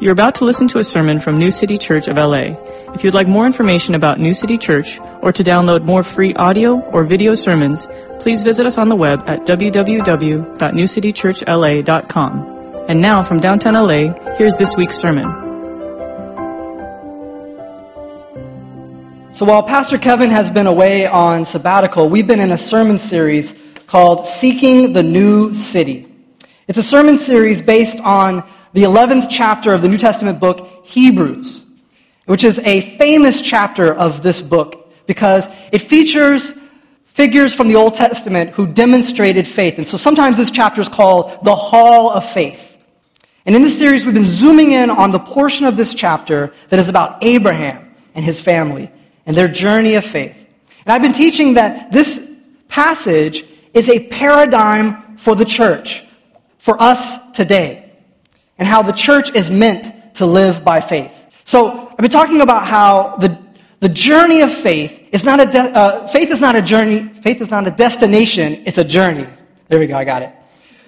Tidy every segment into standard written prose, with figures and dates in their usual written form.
You're about to listen to a sermon from New City Church of LA. If you'd like more information about New City Church or to download more free audio or video sermons, please visit us on the web at www.newcitychurchla.com. And now from downtown LA, here's this week's sermon. So while Pastor Kevin has been away on sabbatical, we've been in a sermon series called Seeking the New City. It's a sermon series based on the 11th chapter of the New Testament book, Hebrews, which is a famous chapter of this book because it features figures from the Old Testament who demonstrated faith. And so sometimes this chapter is called the Hall of Faith. And in this series, we've been zooming in on the portion of this chapter that is about Abraham and his family and their journey of faith. And I've been teaching that this passage is a paradigm for the church, for us today, and how the church is meant to live by faith. So I've been talking about how the journey of faith is not faith is not a journey. Faith is not a destination. It's a journey. There we go. I got it.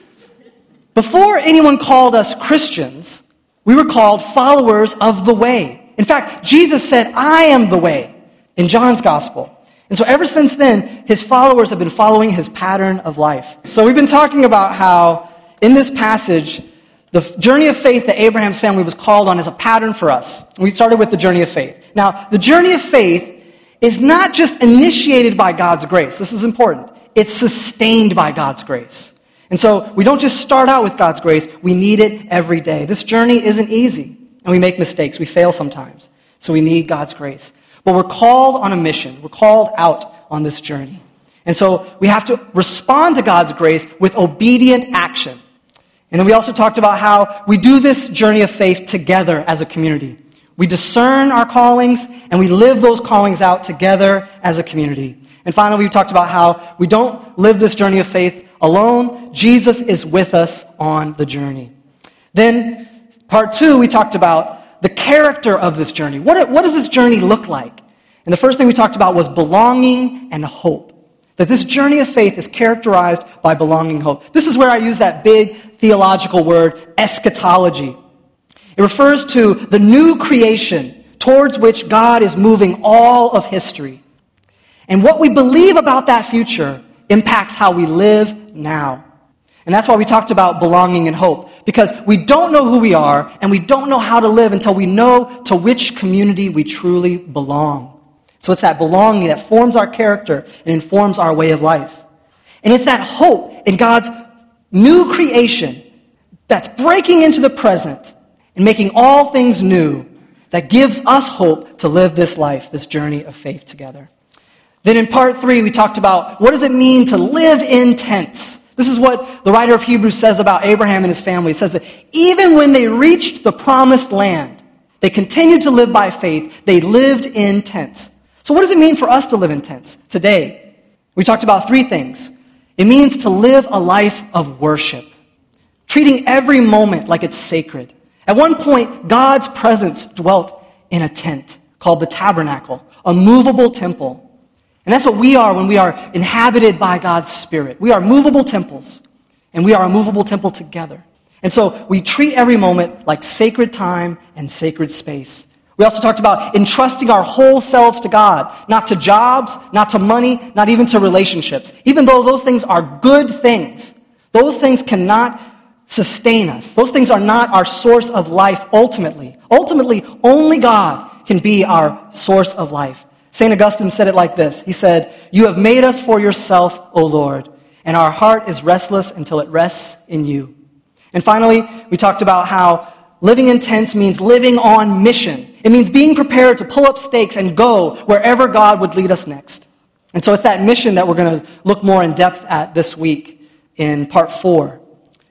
Before anyone called us Christians, we were called followers of the way. In fact, Jesus said, "I am the way," in John's Gospel. And so ever since then, his followers have been following his pattern of life. So we've been talking about how in this passage, the journey of faith that Abraham's family was called on is a pattern for us. We started with the journey of faith. Now, the journey of faith is not just initiated by God's grace. This is important. It's sustained by God's grace. And so we don't just start out with God's grace. We need it every day. This journey isn't easy, and we make mistakes. We fail sometimes. So we need God's grace. But we're called on a mission. We're called out on this journey. And so we have to respond to God's grace with obedient action. And then we also talked about how we do this journey of faith together as a community. We discern our callings, and we live those callings out together as a community. And finally, we talked about how we don't live this journey of faith alone. Jesus is with us on the journey. Then, part 2, we talked about the character of this journey. What does this journey look like? And the first thing we talked about was belonging and hope. That this journey of faith is characterized by belonging and hope. This is where I use that big theological word, eschatology. It refers to the new creation towards which God is moving all of history. And what we believe about that future impacts how we live now. And that's why we talked about belonging and hope, because we don't know who we are and we don't know how to live until we know to which community we truly belong. So it's that belonging that forms our character and informs our way of life. And it's that hope in God's new creation that's breaking into the present and making all things new that gives us hope to live this life, this journey of faith together. Then in part 3, we talked about what does it mean to live in tents. This is what the writer of Hebrews says about Abraham and his family. It says that even when they reached the promised land, they continued to live by faith. They lived in tents. So what does it mean for us to live in tents today? We talked about 3 things. It means to live a life of worship, treating every moment like it's sacred. At one point, God's presence dwelt in a tent called the tabernacle, a movable temple. And that's what we are when we are inhabited by God's Spirit. We are movable temples, and we are a movable temple together. And so we treat every moment like sacred time and sacred space. We also talked about entrusting our whole selves to God, not to jobs, not to money, not even to relationships. Even though those things are good things, those things cannot sustain us. Those things are not our source of life ultimately. Ultimately, only God can be our source of life. St. Augustine said it like this. He said, "You have made us for yourself, O Lord, and our heart is restless until it rests in you." And finally, we talked about how living in tents means living on mission. It means being prepared to pull up stakes and go wherever God would lead us next. And so it's that mission that we're going to look more in depth at this week in part 4.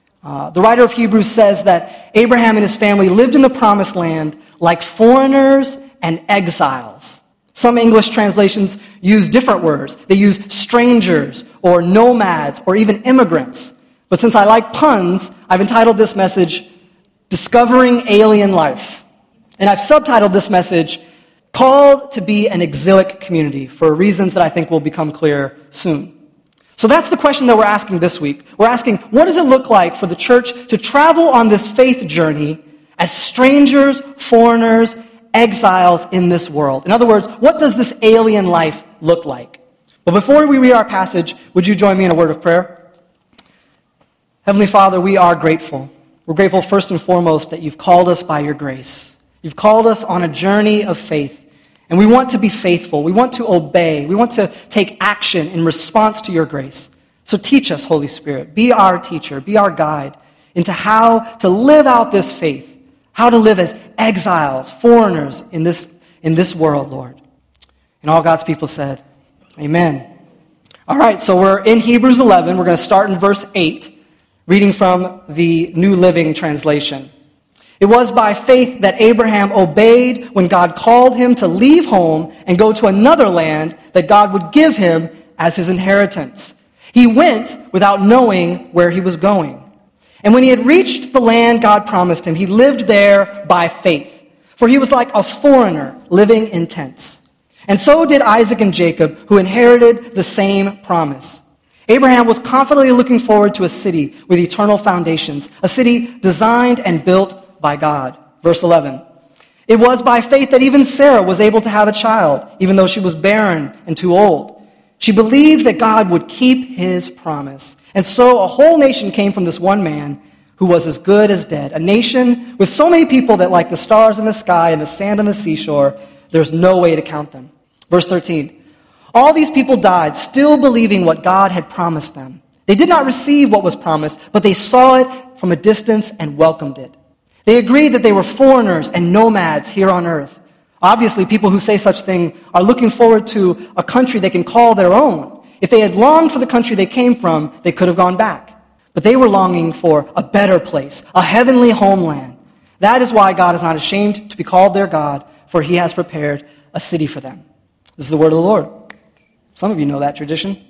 The writer of Hebrews says that Abraham and his family lived in the promised land like foreigners and exiles. Some English translations use different words. They use strangers or nomads or even immigrants. But since I like puns, I've entitled this message, Discovering Alien Life. And I've subtitled this message, Called to be an Exilic Community, for reasons that I think will become clear soon. So that's the question that we're asking this week. We're asking, what does it look like for the church to travel on this faith journey as strangers, foreigners, exiles in this world. In other words, what does this alien life look like? But before we read our passage, would you join me in a word of prayer? Heavenly Father, we are grateful. We're grateful first and foremost that you've called us by your grace. You've called us on a journey of faith, and we want to be faithful. We want to obey. We want to take action in response to your grace. So teach us, Holy Spirit. Be our teacher. Be our guide into how to live out this faith, how to live as exiles, foreigners in this world, Lord. And all God's people said, amen. All right, so we're in Hebrews 11. We're going to start in verse 8, reading from the New Living Translation. It was by faith that Abraham obeyed when God called him to leave home and go to another land that God would give him as his inheritance. He went without knowing where he was going. And when he had reached the land God promised him, he lived there by faith, for he was like a foreigner living in tents. And so did Isaac and Jacob, who inherited the same promise. Abraham was confidently looking forward to a city with eternal foundations, a city designed and built by God. Verse 11. It was by faith that even Sarah was able to have a child, even though she was barren and too old. She believed that God would keep his promise. And so a whole nation came from this one man who was as good as dead. A nation with so many people that, like the stars in the sky and the sand on the seashore, there's no way to count them. Verse 13. All these people died, still believing what God had promised them. They did not receive what was promised, but they saw it from a distance and welcomed it. They agreed that they were foreigners and nomads here on earth. Obviously, people who say such things are looking forward to a country they can call their own. If they had longed for the country they came from, they could have gone back. But they were longing for a better place, a heavenly homeland. That is why God is not ashamed to be called their God, for he has prepared a city for them. This is the word of the Lord. Some of you know that tradition.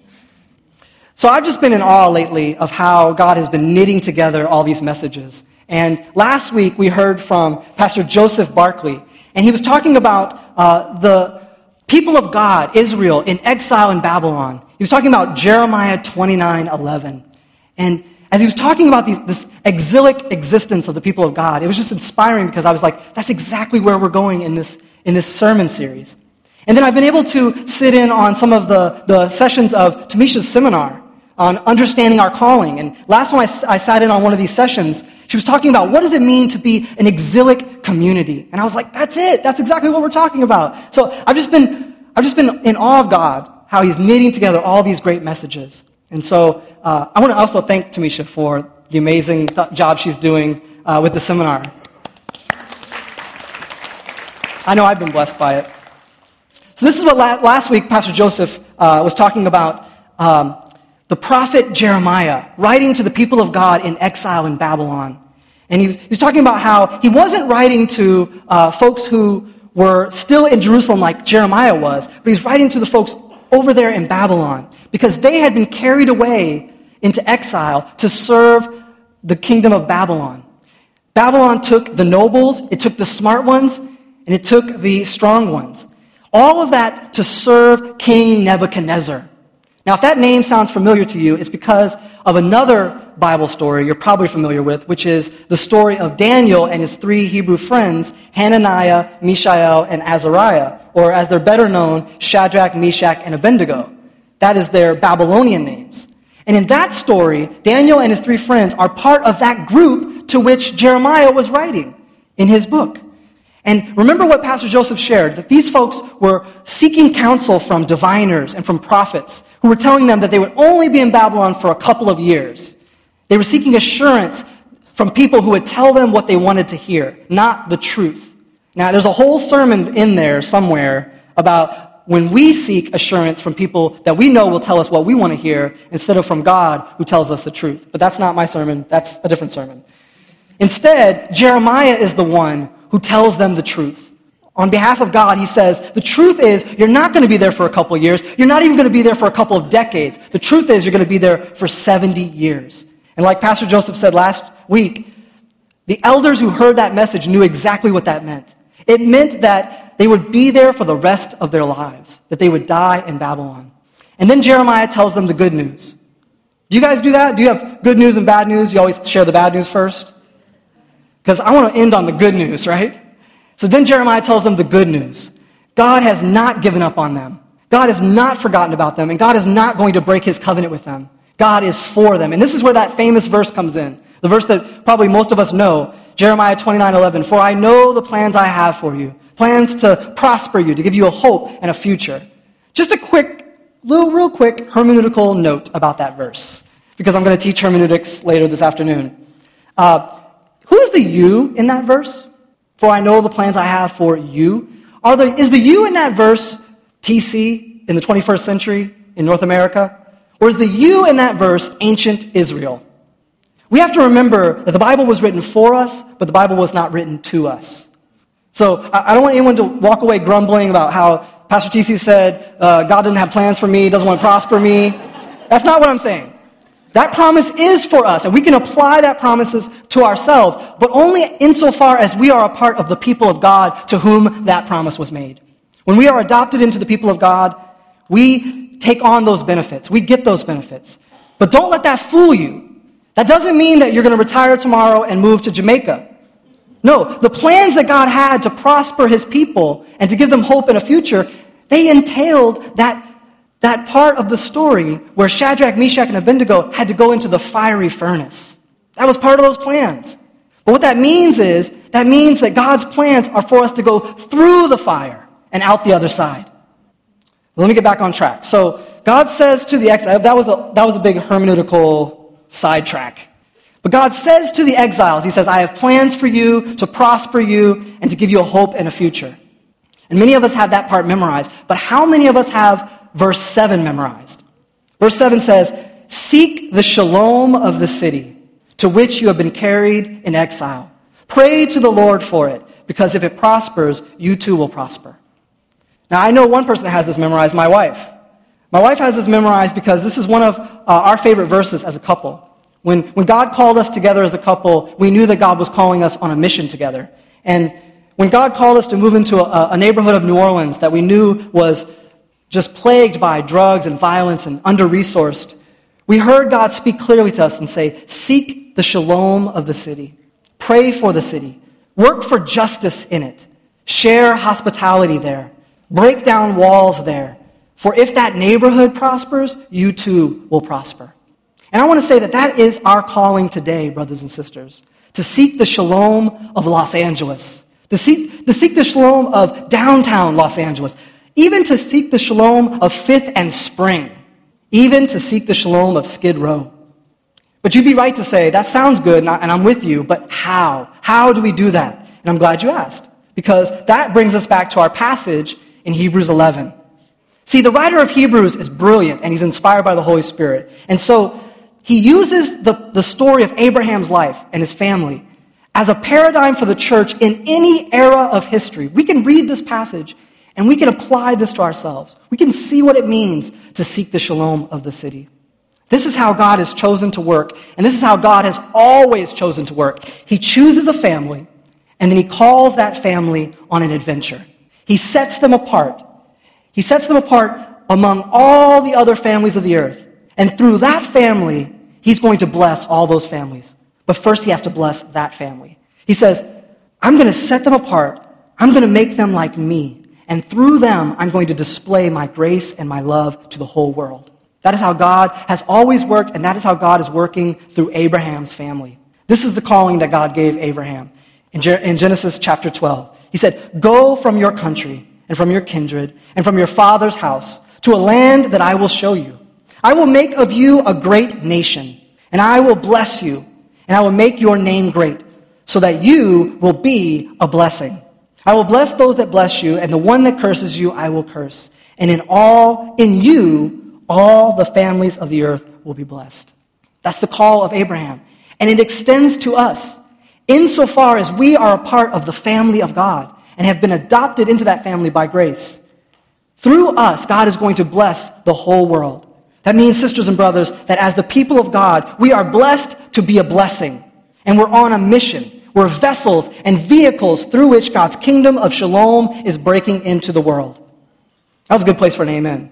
So I've just been in awe lately of how God has been knitting together all these messages. And last week we heard from Pastor Joseph Barkley, and he was talking about the people of God, Israel, in exile in Babylon. He was talking about Jeremiah 29:11. And as he was talking about this exilic existence of the people of God, it was just inspiring because I was like, that's exactly where we're going in this sermon series. And then I've been able to sit in on some of the sessions of Tamisha's seminar on understanding our calling. And last time I sat in on one of these sessions, she was talking about what does it mean to be an exilic community. And I was like, that's it. That's exactly what we're talking about. So I've just been in awe of God, how he's knitting together all these great messages. And so I want to also thank Tamisha for the amazing job she's doing with the seminar. I know I've been blessed by it. So this is what last week Pastor Joseph was talking about, the prophet Jeremiah writing to the people of God in exile in Babylon. And he was talking about how he wasn't writing to folks who were still in Jerusalem like Jeremiah was, but he's writing to the folks over there in Babylon because they had been carried away into exile to serve the kingdom of Babylon. Babylon took the nobles, it took the smart ones, and it took the strong ones. All of that to serve King Nebuchadnezzar. Now, if that name sounds familiar to you, it's because of another Bible story you're probably familiar with, which is the story of Daniel and his three Hebrew friends, Hananiah, Mishael, and Azariah, or as they're better known, Shadrach, Meshach, and Abednego. That is their Babylonian names. And in that story, Daniel and his three friends are part of that group to which Jeremiah was writing in his book. And remember what Pastor Joseph shared, that these folks were seeking counsel from diviners and from prophets who were telling them that they would only be in Babylon for a couple of years. They were seeking assurance from people who would tell them what they wanted to hear, not the truth. Now, there's a whole sermon in there somewhere about when we seek assurance from people that we know will tell us what we want to hear instead of from God who tells us the truth. But that's not my sermon. That's a different sermon. Instead, Jeremiah is the one who tells them the truth. On behalf of God, he says, the truth is you're not going to be there for a couple of years. You're not even going to be there for a couple of decades. The truth is you're going to be there for 70 years. And like Pastor Joseph said last week, the elders who heard that message knew exactly what that meant. It meant that they would be there for the rest of their lives, that they would die in Babylon. And then Jeremiah tells them the good news. Do you guys do that? Do you have good news and bad news? You always share the bad news first? because I want to end on the good news, right? So then Jeremiah tells them the good news. God has not given up on them. God has not forgotten about them, and God is not going to break his covenant with them. God is for them. And this is where that famous verse comes in, the verse that probably most of us know, Jeremiah 29:11. For I know the plans I have for you, plans to prosper you, to give you a hope and a future. Just a real quick hermeneutical note about that verse, because I'm going to teach hermeneutics later this afternoon. Who is the you in that verse? For I know the plans I have for you. Is the you in that verse TC in the 21st century in North America? Or is the you in that verse ancient Israel? We have to remember that the Bible was written for us, but the Bible was not written to us. So I don't want anyone to walk away grumbling about how Pastor TC said, God didn't have plans for me, doesn't want to prosper me. That's not what I'm saying. That promise is for us, and we can apply that promises to ourselves, but only insofar as we are a part of the people of God to whom that promise was made. When we are adopted into the people of God, we take on those benefits. We get those benefits. But don't let that fool you. That doesn't mean that you're going to retire tomorrow and move to Jamaica. No, the plans that God had to prosper his people and to give them hope and a future, they entailed that part of the story where Shadrach, Meshach, and Abednego had to go into the fiery furnace. That was part of those plans. But what that means that God's plans are for us to go through the fire and out the other side. Let me get back on track. So God says to the exiles, that was a big hermeneutical sidetrack. But God says to the exiles, he says, I have plans for you to prosper you and to give you a hope and a future. And many of us have that part memorized. But how many of us have verse 7 memorized? Verse 7 says, seek the shalom of the city to which you have been carried in exile. Pray to the Lord for it, because if it prospers, you too will prosper. Now, I know one person that has this memorized, my wife. My wife has this memorized because this is one of our favorite verses as a couple. When God called us together as a couple, we knew that God was calling us on a mission together. And when God called us to move into a neighborhood of New Orleans that we knew was just plagued by drugs and violence and under-resourced, we heard God speak clearly to us and say, seek the shalom of the city. Pray for the city. Work for justice in it. Share hospitality there. Break down walls there. For if that neighborhood prospers, you too will prosper. And I want to say that is our calling today, brothers and sisters, to seek the shalom of Los Angeles, to seek the shalom of downtown Los Angeles, even to seek the shalom of 5th and Spring, even to seek the shalom of Skid Row. But you'd be right to say, that sounds good, and I'm with you, but how? How do we do that? And I'm glad you asked, because that brings us back to our passage in Hebrews 11. See, the writer of Hebrews is brilliant, and he's inspired by the Holy Spirit. And so he uses the story of Abraham's life and his family as a paradigm for the church in any era of history. We can read this passage, and we can apply this to ourselves. We can see what it means to seek the shalom of the city. This is how God has chosen to work, and this is how God has always chosen to work. He chooses a family, and then he calls that family on an adventure. He sets them apart. He sets them apart among all the other families of the earth. And through that family, he's going to bless all those families. But first he has to bless that family. He says, I'm going to set them apart. I'm going to make them like me. And through them, I'm going to display my grace and my love to the whole world. That is how God has always worked, and that is how God is working through Abraham's family. This is the calling that God gave Abraham. In Genesis chapter 12, he said, go from your country and from your kindred and from your father's house to a land that I will show you. I will make of you a great nation, and I will bless you, and I will make your name great, so that you will be a blessing. I will bless those that bless you, and the one that curses you I will curse. And in you, all the families of the earth will be blessed. That's the call of Abraham. And it extends to us, insofar as we are a part of the family of God and have been adopted into that family by grace. Through us, God is going to bless the whole world. That means, sisters and brothers, that as the people of God, we are blessed to be a blessing. And we're on a mission. We're vessels and vehicles through which God's kingdom of shalom is breaking into the world. That was a good place for an amen.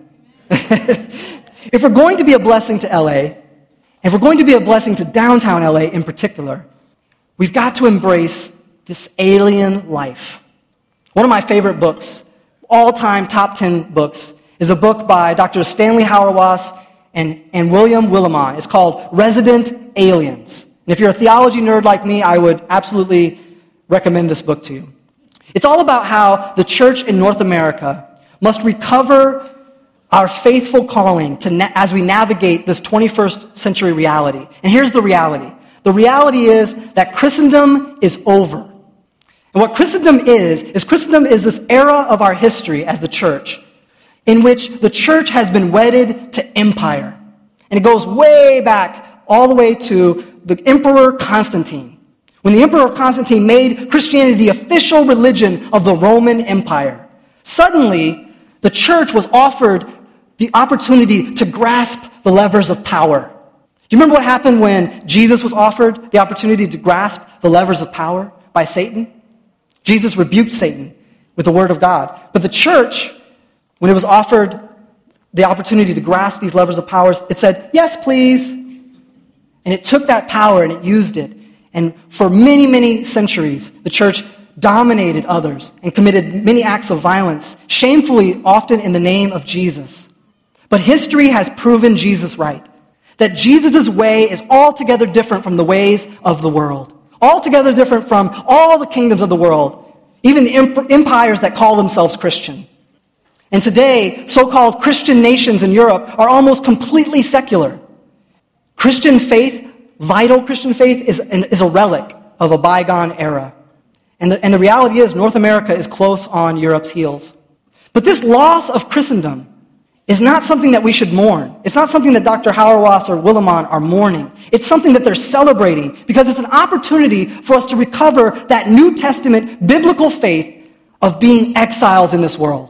If we're going to be a blessing to LA, if we're going to be a blessing to downtown LA in particular, we've got to embrace this alien life. One of my favorite books, all-time top 10 books, is a book by Dr. Stanley Hauerwas and William Willimon. It's called Resident Aliens. And if you're a theology nerd like me, I would absolutely recommend this book to you. It's all about how the church in North America must recover our faithful calling as we navigate this 21st century reality. And here's the reality. The reality is that Christendom is over. And what Christendom is this era of our history as the church in which the church has been wedded to empire. And it goes way back all the way to the Emperor Constantine. When the Emperor Constantine made Christianity the official religion of the Roman Empire, suddenly the church was offered the opportunity to grasp the levers of power. Do you remember what happened when Jesus was offered the opportunity to grasp the levers of power by Satan? Jesus rebuked Satan with the word of God. But the church, when it was offered the opportunity to grasp these levers of powers, it said, yes, please. And it took that power and it used it. And for many, many centuries, the church dominated others and committed many acts of violence, shamefully, often in the name of Jesus. But history has proven Jesus right, that Jesus' way is altogether different from the ways of the world, altogether different from all the kingdoms of the world, even the empires that call themselves Christian. And today, so-called Christian nations in Europe are almost completely secular. Christian faith, vital Christian faith, is a relic of a bygone era. And the reality is North America is close on Europe's heels. But this loss of Christendom is not something that we should mourn. It's not something that Dr. Hauerwas or Willimon are mourning. It's something that they're celebrating because it's an opportunity for us to recover that New Testament biblical faith of being exiles in this world.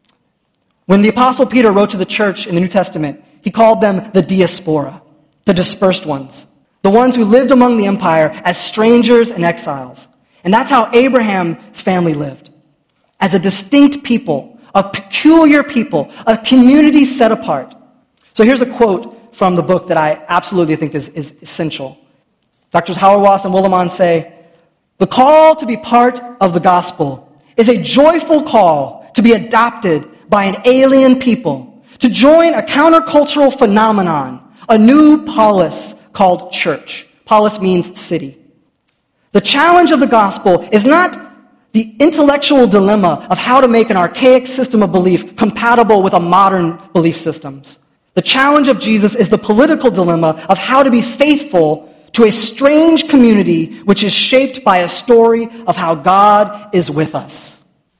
When the Apostle Peter wrote to the church in the New Testament, he called them the diaspora, the dispersed ones, the ones who lived among the empire as strangers and exiles. And that's how Abraham's family lived, as a distinct people, a peculiar people, a community set apart. So here's a quote from the book that I absolutely think is essential. Drs. Hauerwas and Willimon say, "The call to be part of the gospel is a joyful call to be adopted by an alien people, to join a countercultural phenomenon, a new polis called church." Polis means city. The challenge of the gospel is not the intellectual dilemma of how to make an archaic system of belief compatible with a modern belief systems. The challenge of Jesus is the political dilemma of how to be faithful to a strange community which is shaped by a story of how God is with us.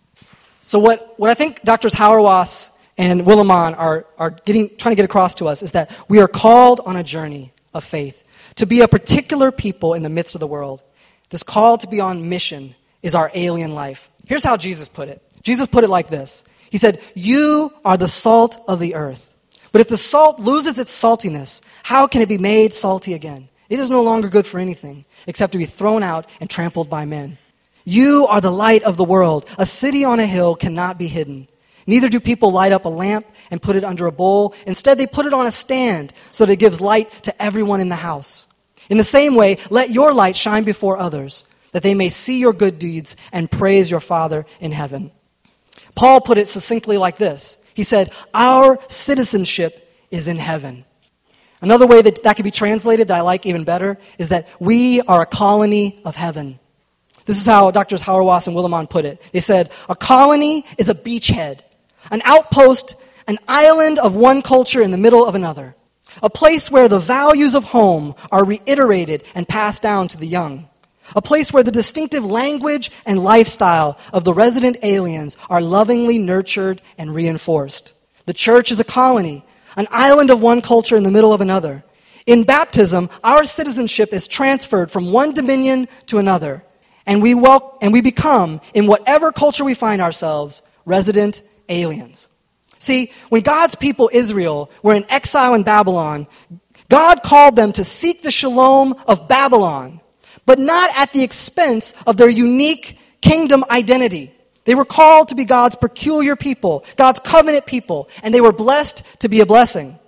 So what I think Drs. Hauerwas and Willimon are trying to get across to us is that we are called on a journey of faith to be a particular people in the midst of the world. This call to be on mission is our alien life. Here's how Jesus put it. Jesus put it like this. He said, "You are the salt of the earth. But if the salt loses its saltiness, how can it be made salty again? It is no longer good for anything except to be thrown out and trampled by men. You are the light of the world. A city on a hill cannot be hidden. Neither do people light up a lamp and put it under a bowl. Instead, they put it on a stand so that it gives light to everyone in the house. In the same way, let your light shine before others, that they may see your good deeds and praise your Father in heaven." Paul put it succinctly like this. He said, "Our citizenship is in heaven." Another way that could be translated that I like even better is that we are a colony of heaven. This is how Drs. Hauerwas and Willimon put it. They said, "A colony is a beachhead, an outpost, an island of one culture in the middle of another, a place where the values of home are reiterated and passed down to the young. A place where the distinctive language and lifestyle of the resident aliens are lovingly nurtured and reinforced. The church is a colony, an island of one culture in the middle of another. In baptism, our citizenship is transferred from one dominion to another, and we become, in whatever culture we find ourselves, resident aliens." See, when God's people, Israel, were in exile in Babylon, God called them to seek the shalom of Babylon, but not at the expense of their unique kingdom identity. They were called to be God's peculiar people, God's covenant people, and they were blessed to be a blessing.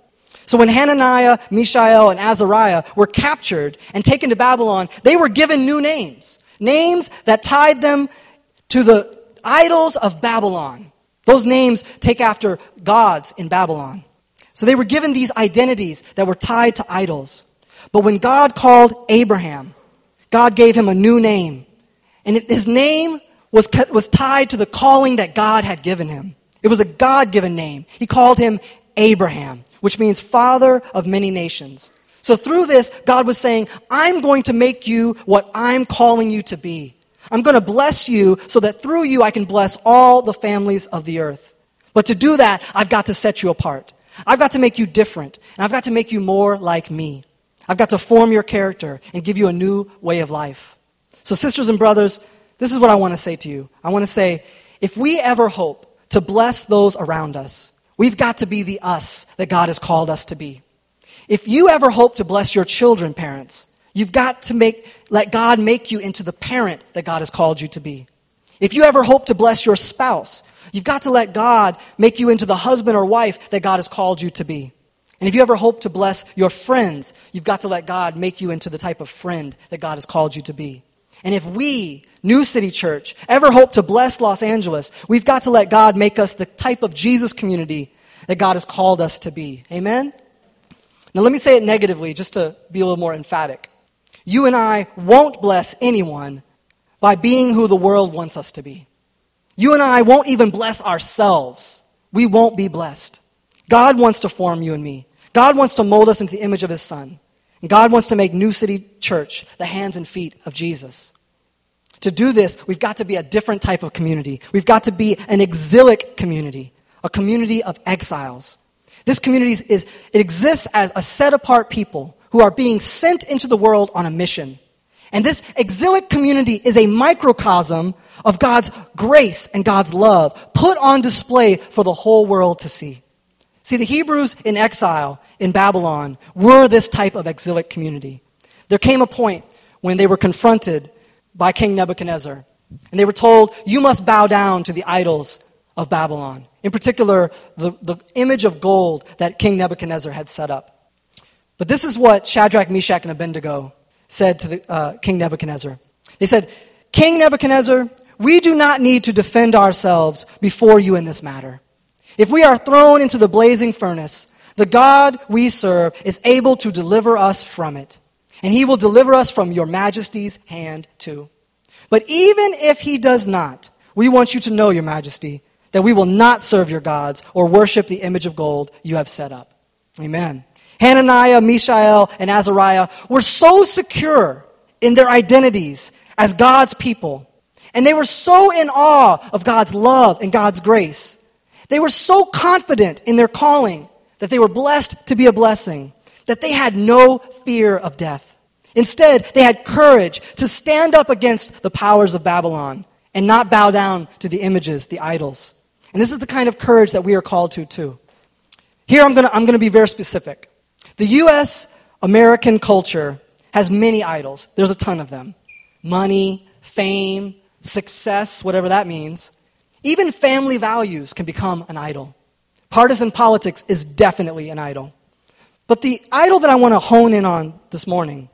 So when Hananiah, Mishael, and Azariah were captured and taken to Babylon, they were given new names. Names that tied them to the idols of Babylon. Those names take after gods in Babylon. So they were given these identities that were tied to idols. But when God called Abraham, God gave him a new name. And his name was tied to the calling that God had given him. It was a God-given name. He called him Abraham, which means father of many nations. So through this, God was saying, I'm going to make you what I'm calling you to be. I'm going to bless you so that through you I can bless all the families of the earth. But to do that, I've got to set you apart. I've got to make you different, and I've got to make you more like me. I've got to form your character and give you a new way of life. So sisters and brothers, this is what I want to say to you. I want to say, if we ever hope to bless those around us, we've got to be the us that God has called us to be. If you ever hope to bless your children, parents, you've got to let God make you into the parent that God has called you to be. If you ever hope to bless your spouse, you've got to let God make you into the husband or wife that God has called you to be. And if you ever hope to bless your friends, you've got to let God make you into the type of friend that God has called you to be. And if we, New City Church, ever hope to bless Los Angeles, we've got to let God make us the type of Jesus community that God has called us to be. Amen? Now let me say it negatively just to be a little more emphatic. You and I won't bless anyone by being who the world wants us to be. You and I won't even bless ourselves. We won't be blessed. God wants to form you and me. God wants to mold us into the image of his Son. And God wants to make New City Church the hands and feet of Jesus. To do this, we've got to be a different type of community. We've got to be an exilic community, a community of exiles. This community exists as a set-apart people who are being sent into the world on a mission. And this exilic community is a microcosm of God's grace and God's love put on display for the whole world to see. See, the Hebrews in exile in Babylon were this type of exilic community. There came a point when they were confronted by King Nebuchadnezzar, and they were told, you must bow down to the idols of Babylon. In particular, the image of gold that King Nebuchadnezzar had set up. But this is what Shadrach, Meshach, and Abednego said to King Nebuchadnezzar. They said, King Nebuchadnezzar, we do not need to defend ourselves before you in this matter. If we are thrown into the blazing furnace, the God we serve is able to deliver us from it. And he will deliver us from your majesty's hand too. But even if he does not, we want you to know, your majesty, that we will not serve your gods or worship the image of gold you have set up. Amen. Hananiah, Mishael, and Azariah were so secure in their identities as God's people. And they were so in awe of God's love and God's grace. They were so confident in their calling that they were blessed to be a blessing, that they had no fear of death. Instead, they had courage to stand up against the powers of Babylon and not bow down to the images, the idols. And this is the kind of courage that we are called to too. Here I'm going to be very specific. The U.S. American culture has many idols. There's a ton of them. Money, fame, success, whatever that means. Even family values can become an idol. Partisan politics is definitely an idol. But the idol that I want to hone in on this morning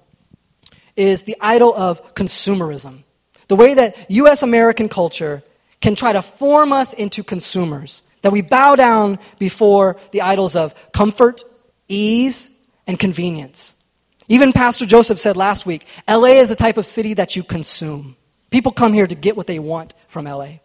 is the idol of consumerism. The way that U.S. American culture can try to form us into consumers, that we bow down before the idols of comfort, ease, and convenience. Even Pastor Joseph said last week, LA is the type of city that you consume. People come here to get what they want from LA.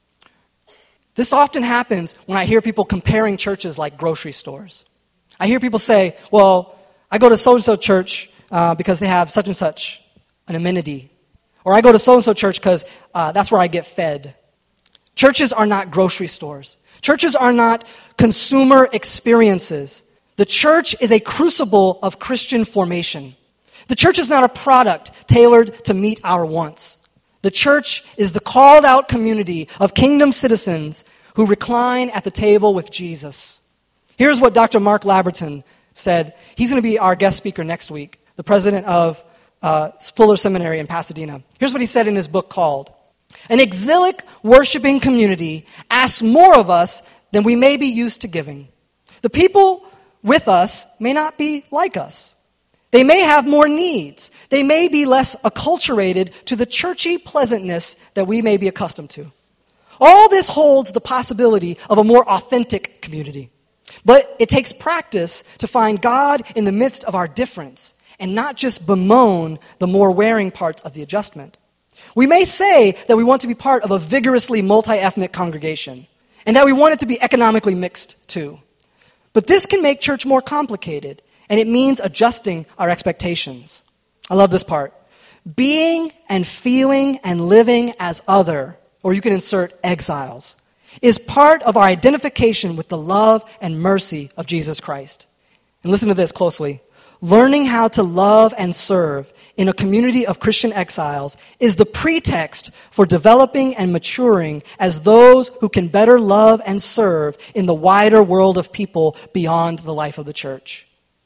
This often happens when I hear people comparing churches like grocery stores. I hear people say, well, I go to so-and-so church because they have such and such an amenity. Or I go to so-and-so church because that's where I get fed. Churches are not grocery stores. Churches are not consumer experiences. The church is a crucible of Christian formation. The church is not a product tailored to meet our wants. The church is the called out community of kingdom citizens who recline at the table with Jesus. Here's what Dr. Mark Laberton said. He's going to be our guest speaker next week, the president of Fuller Seminary in Pasadena. Here's what he said in his book called, An Exilic Worshiping Community Asks More of Us Than We May Be Used to Giving. The people with us may not be like us. They may have more needs. They may be less acculturated to the churchy pleasantness that we may be accustomed to. All this holds the possibility of a more authentic community. But it takes practice to find God in the midst of our difference and not just bemoan the more wearing parts of the adjustment. We may say that we want to be part of a vigorously multi-ethnic congregation and that we want it to be economically mixed too. But this can make church more complicated, and it means adjusting our expectations. I love this part. Being and feeling and living as other, or you can insert exiles, is part of our identification with the love and mercy of Jesus Christ. And listen to this closely. Learning how to love and serve in a community of Christian exiles is the pretext for developing and maturing as those who can better love and serve in the wider world of people beyond the life of the church.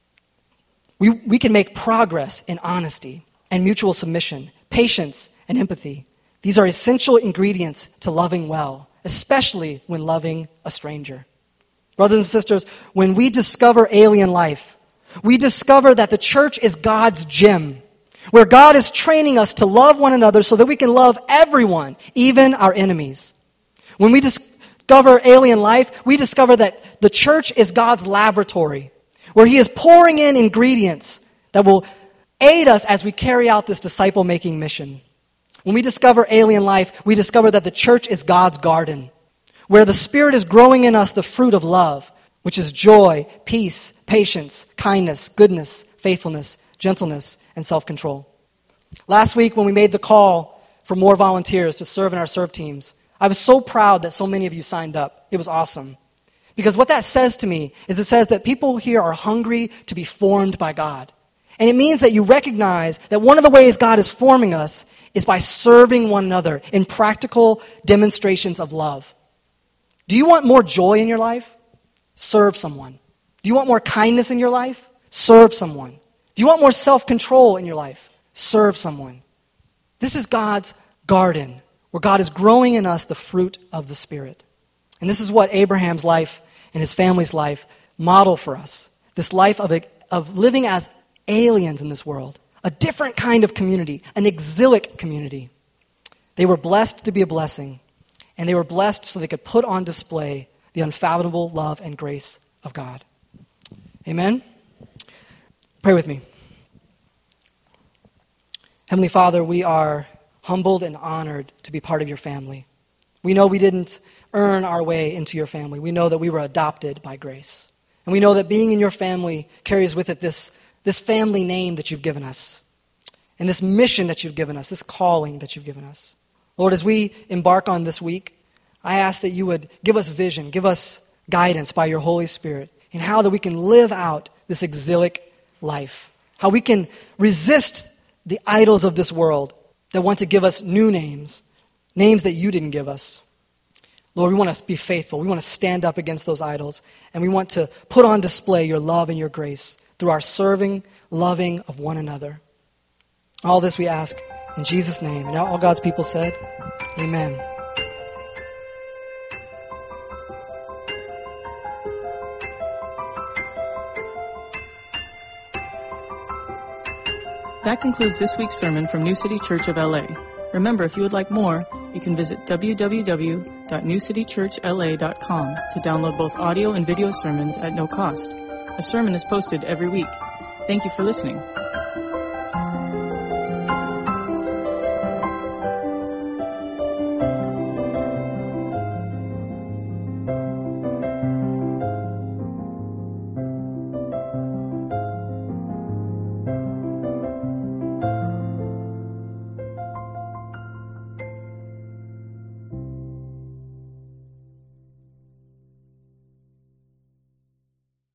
We can make progress in honesty and mutual submission, patience and empathy. These are essential ingredients to loving well, especially when loving a stranger. Brothers and sisters, when we discover alien life, we discover that the church is God's gym, where God is training us to love one another so that we can love everyone, even our enemies. When we discover alien life, we discover that the church is God's laboratory, where He is pouring in ingredients that will aid us as we carry out this disciple-making mission. When we discover alien life, we discover that the church is God's garden, where the Spirit is growing in us the fruit of love, which is joy, peace, patience, kindness, goodness, faithfulness, gentleness, and self-control. Last week, when we made the call for more volunteers to serve in our serve teams, I was so proud that so many of you signed up. It was awesome. Because what that says to me is it says that people here are hungry to be formed by God. And it means that you recognize that one of the ways God is forming us is by serving one another in practical demonstrations of love. Do you want more joy in your life? Serve someone. Do you want more kindness in your life? Serve someone. Do you want more self-control in your life? Serve someone. This is God's garden, where God is growing in us the fruit of the Spirit. And this is what Abraham's life and his family's life model for us. This life of living as aliens in this world. A different kind of community, an exilic community. They were blessed to be a blessing, and they were blessed so they could put on display the unfathomable love and grace of God. Amen? Pray with me. Heavenly Father, we are humbled and honored to be part of your family. We know we didn't earn our way into your family. We know that we were adopted by grace. And we know that being in your family carries with it this family name that you've given us, and this mission that you've given us, this calling that you've given us. Lord, as we embark on this week, I ask that you would give us vision, give us guidance by your Holy Spirit in how that we can live out this exilic life, how we can resist the idols of this world that want to give us new names, names that you didn't give us. Lord, we want to be faithful. We want to stand up against those idols, and we want to put on display your love and your grace through our serving, loving of one another. All this we ask in Jesus' name. And all God's people said, amen. That concludes this week's sermon from New City Church of LA. Remember, if you would like more, you can visit www.newcitychurchla.com to download both audio and video sermons at no cost. A sermon is posted every week. Thank you for listening.